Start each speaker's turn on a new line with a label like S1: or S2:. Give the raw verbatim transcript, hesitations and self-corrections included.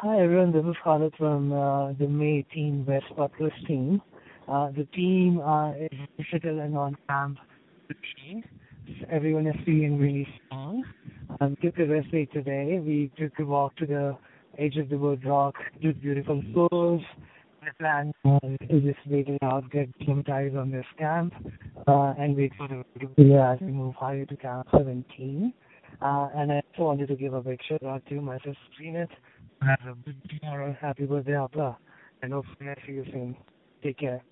S1: Hi everyone, this is Khalid from uh, the May Team West Butlers team. Uh, the team uh, is digital and on camp today. Everyone is feeling really strong. Um, took a rest day today. We took a walk to the edge of the wood rock, did beautiful tours. The plan was to just wait it out, get acclimatized on this camp, uh, and wait for the video as we move higher to Camp seventeen. Uh, and I also wanted to give a big shout out to my sister Trina. Have a good tomorrow. Happy birthday, Abla. And hopefully I see you soon. Take care.